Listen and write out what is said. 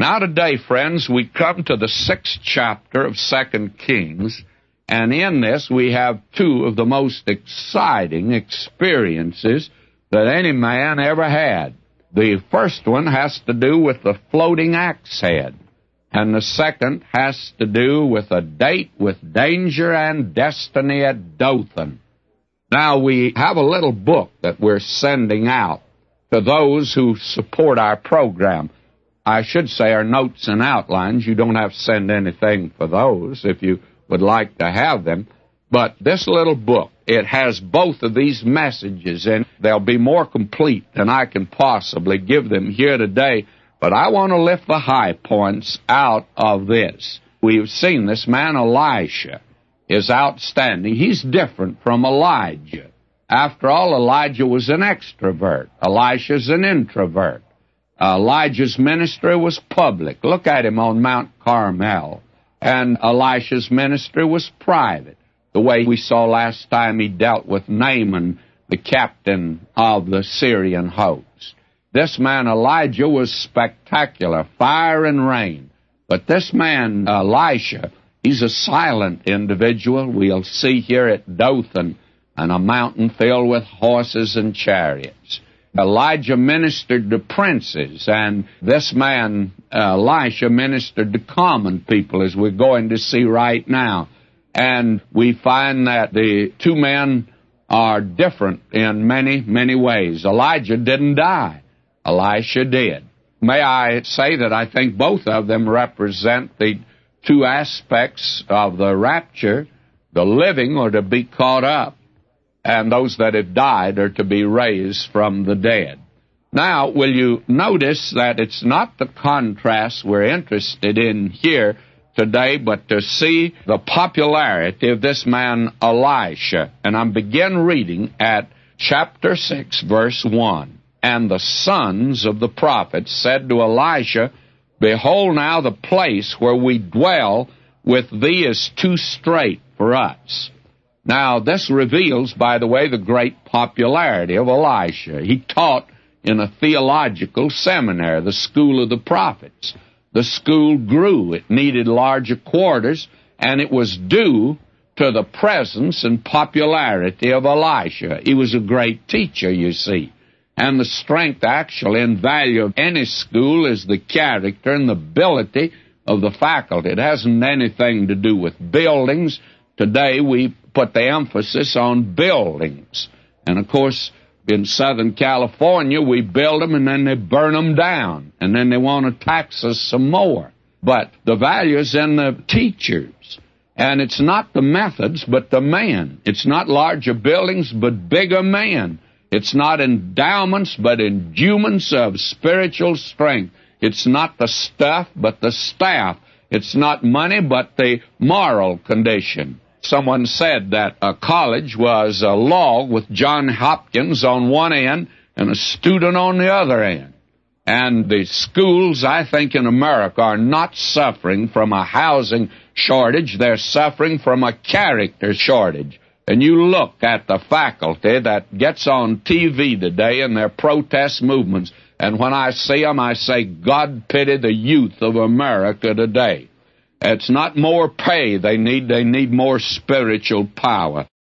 Now today, friends, we come to the 6th chapter of 2 Kings, and in this we have two of the most exciting experiences that any man ever had. The first one has to do with the floating axe head, and the second has to do with a date with danger and destiny at Dothan. Now, we have a little book that we're sending out to those who support our program. I should say our notes and outlines. You don't have to send anything for those if you would like to have them. But this little book, it has both of these messages, and they'll be more complete than I can possibly give them here today. But I want to lift the high points out of this. We've seen this man, Elisha, is outstanding. He's different from Elijah. After all, Elijah was an extrovert. Elisha's an introvert. Elijah's ministry was public. Look at him on Mount Carmel. And Elisha's ministry was private, the way we saw last time he dealt with Naaman, the captain of the Syrian host. This man, Elijah, was spectacular, fire and rain. But this man, Elisha, he's a silent individual. We'll see here at Dothan, and a mountain filled with horses and chariots. Elijah ministered to princes, and this man, Elisha, ministered to common people, as we're going to see right now. And we find that the two men are different in many, many ways. Elijah didn't die. Elisha did. May I say that I think both of them represent the two aspects of the rapture. The living are to be caught up, and those that have died are to be raised from the dead. Now, will you notice that it's not the contrast we're interested in here today, but to see the popularity of this man Elisha. And I begin reading at chapter 6, verse 1. And the sons of the prophets said to Elisha, Behold now the place where we dwell with thee is too strait for us. Now, this reveals, by the way, the great popularity of Elisha. He taught in a theological seminary, the school of the prophets. The school grew. It needed larger quarters, and it was due to the presence and popularity of Elisha. He was a great teacher, you see. And the strength, actually, and value of any school is the character and the ability of the faculty. It hasn't anything to do with buildings. Today, we put the emphasis on buildings. And, of course, in Southern California, we build them and then they burn them down. And then they want to tax us some more. But the value is in the teachers. And it's not the methods, but the man. It's not larger buildings, but bigger men. It's not endowments, but endowments of spiritual strength. It's not the stuff, but the staff. It's not money, but the moral condition. Someone said that a college was a log with John Hopkins on one end and a student on the other end. And the schools, I think, in America are not suffering from a housing shortage. They're suffering from a character shortage. And you look at the faculty that gets on TV today and their protest movements, and when I see them, I say, God pity the youth of America today. It's not more pay they need more spiritual power.